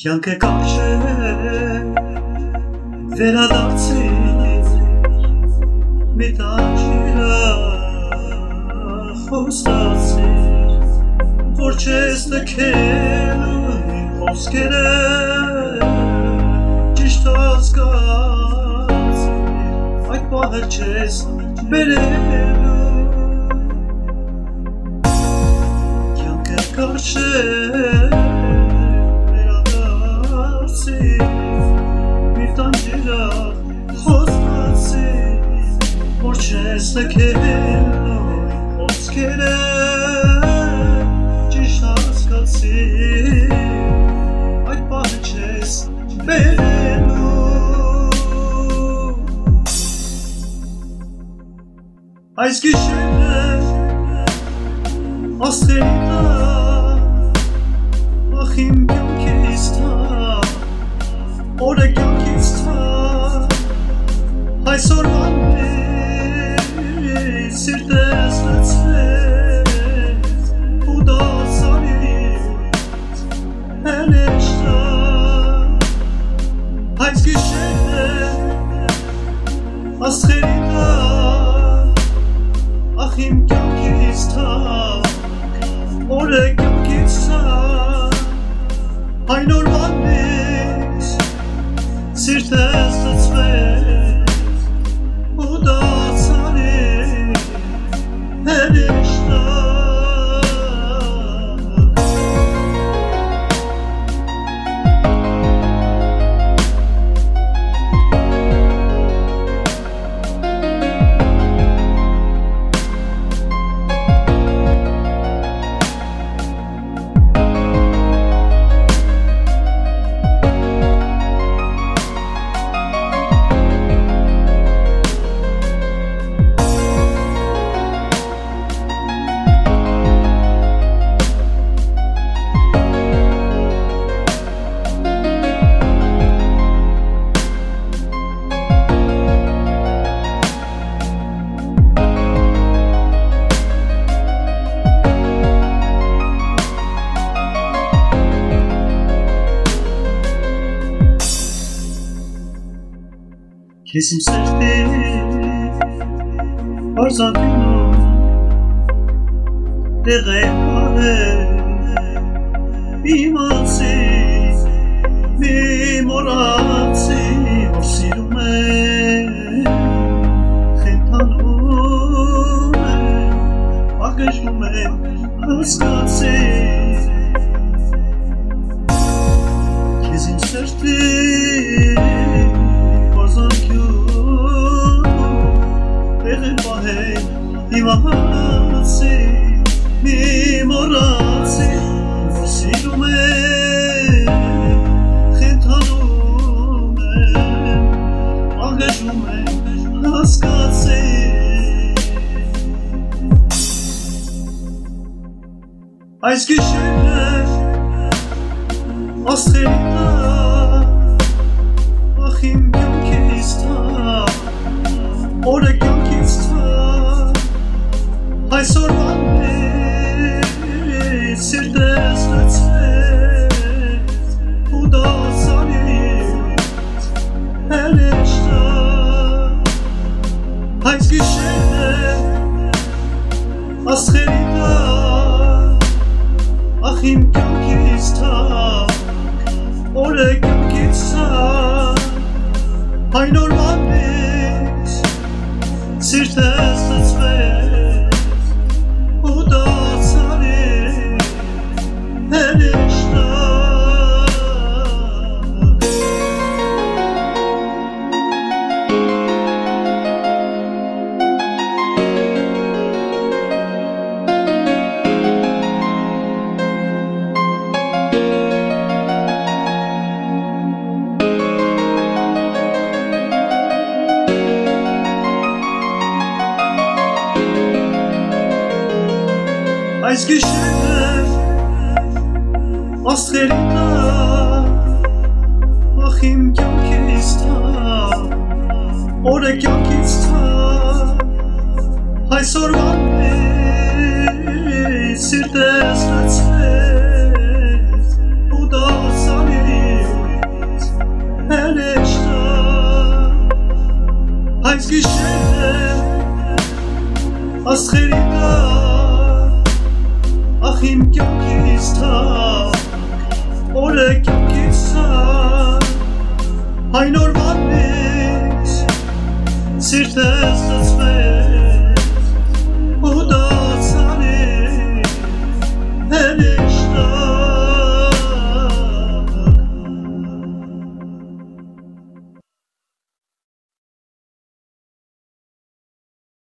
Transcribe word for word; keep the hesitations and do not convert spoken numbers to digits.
Կյանքը կարճ է, վերադարձիր, մի տանջիրա խոստացիր, որ չես տքելու իմ խոսքերը, ճիշտ հասկացիր, այդ պահը չես բերելու, կյանքը կարճ է, Չես տքելու իմ խոսքերը, ճիշտ հասկացիր, այդ պահը չես բերելու, այս գիշերը աստղերի տակ, ախ իմ կյանքից տակ, օրը կյանքից տակ, այսօրվան Սիրտես լցվեց ու դասանից հենեշտա Այս գիշերը աստղերի տակ ախ իմ կյանքից տակ օրը կյանքից տակ այն օրվանից սիրտես լցվեց ու դասանից Քեզ իմ սրտի արզանքնում տեղ է պահել իմացի մի մոռացի որ սիրում է խենթանում է ագժվում է հասկացի Քեզ իմ սրտի Իմացի, մի մոռացի, որ սիրում է, խենթանում է, աղեժում է, հասկացի Այս գիշերը աստղերի տակ, ախ իմ կյանքից տակ, օրը կյանքից տակ Այսօրվանից սիրտես լցվեց ու դասանից հենեշտա Այս գիշերը աստղերի տակ ախ իմ կյանքից տակ օրը կյանքից տակ այն օրվանից սիրտես լցվեց Այս գիշերը աստղերի տակ ախ իմ կյանքից տակ օրը կյանքից տակ այսօրվանից սիրտես լցվեց ու դասանից աստղերի տակ, ախ իմ կյանքից թակ, օրը կյանքից թակ, այն օրվանից սիրտս ծծվեց